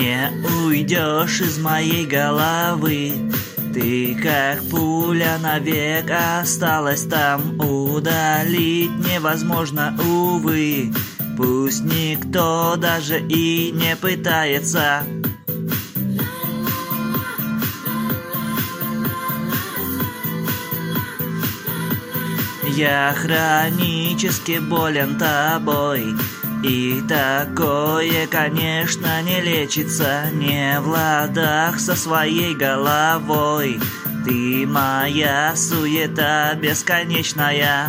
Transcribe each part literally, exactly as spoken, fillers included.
Не уйдешь из моей головы. Ты как пуля навек осталась там. Удалить невозможно, увы. Пусть никто даже и не пытается. Я хронически болен тобой, и такое, конечно, не лечится. Не в ладах со своей головой. Ты моя суета бесконечная.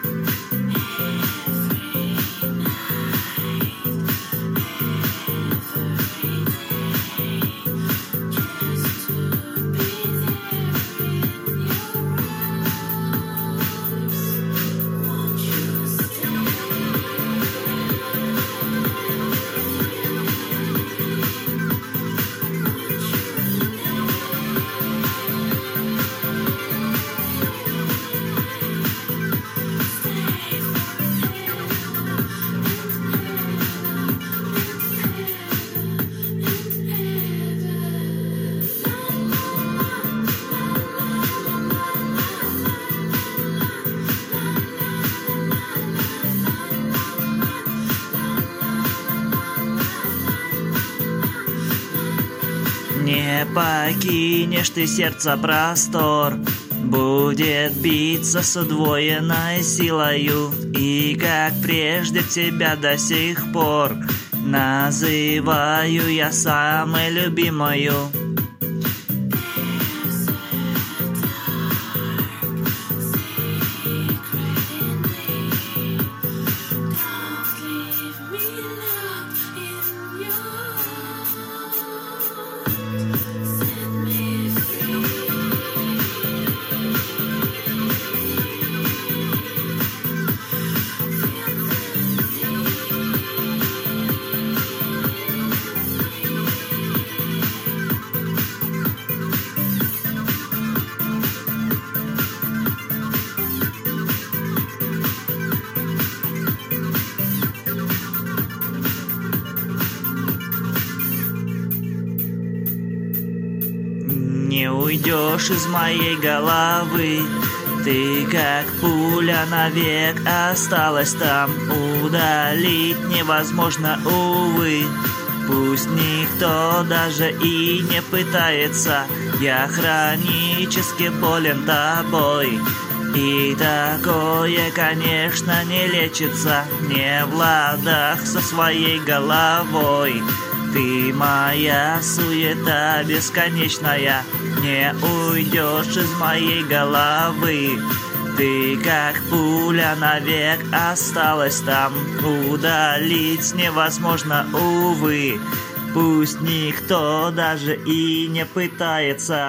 Не покинешь ты сердца простор, будет биться с удвоенной силою, и как прежде тебя до сих пор называю я самой любимою. Не уйдешь из моей головы. Ты как пуля навек осталась там. Удалить невозможно, увы. Пусть никто даже и не пытается. Я хронически болен тобой, и такое, конечно, не лечится. Не в ладах со своей головой. Ты моя суета бесконечная. Не уйдешь из моей головы. Ты как пуля навек осталась там. Удалить невозможно, увы. Пусть никто даже и не пытается.